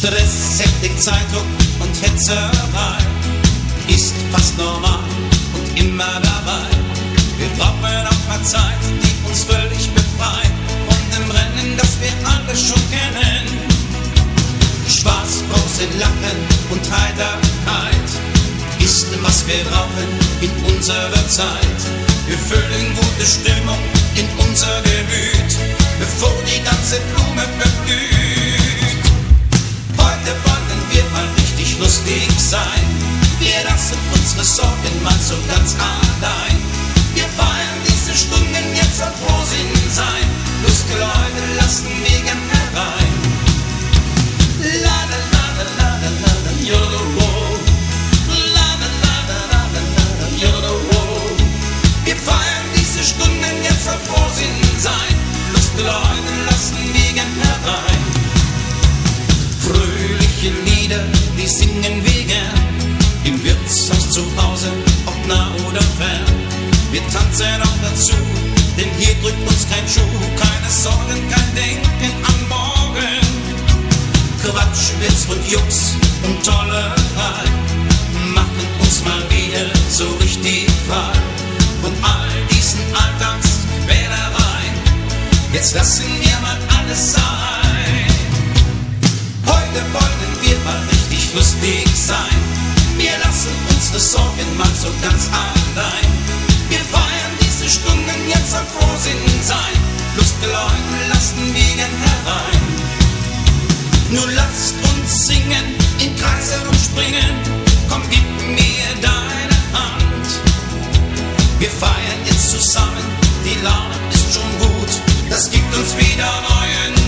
Stress, Hektik, Zeitdruck und Hetzerei ist fast normal und immer dabei. Wir brauchen auch mal Zeit, die uns völlig befreit von dem Rennen, das wir alle schon kennen. Spaß, Pause, Lachen und Heiterkeit ist, was wir brauchen in unserer Zeit. Wir füllen gute Stimmung in unser Gemüt, bevor die ganze Blume verblüht. Heute wollen wir mal richtig lustig sein. Wir lassen unsere Sorgen mal so ganz allein. Wir feiern diese Stunden jetzt und Frohsinn sein. Lustige Leute lassen wir gern herein. La la la la la la la la yo-do-wo. La la la la la la la la yo-do-wo. Wir feiern diese Stunden jetzt und Frohsinn sein. Lustige Leute lassen wir gern herein. Fröhliche Lieder, die singen wir gern. Im Wirtshaus zu Hause, ob nah oder fern. Wir tanzen auch dazu, denn hier drückt uns kein Schuh. Keine Sorgen, kein Denken an morgen. Quatsch, Witz und Jux und Tollerei machen uns mal wieder so richtig frei von all diesen Alltagsquälereien. Jetzt lassen wir mal alles sein. Heute wollen wir mal richtig lustig sein. Wir lassen unsere Sorgen mal so ganz allein. Wir feiern diese Stunden jetzt und Frohsinn sein. Lustige Leute lassen wir gern herein. Nun lasst uns singen, in Kreis herumspringen. Komm, gib mir deine Hand. Wir feiern jetzt zusammen, die Laune ist schon gut. Das gibt uns wieder neuen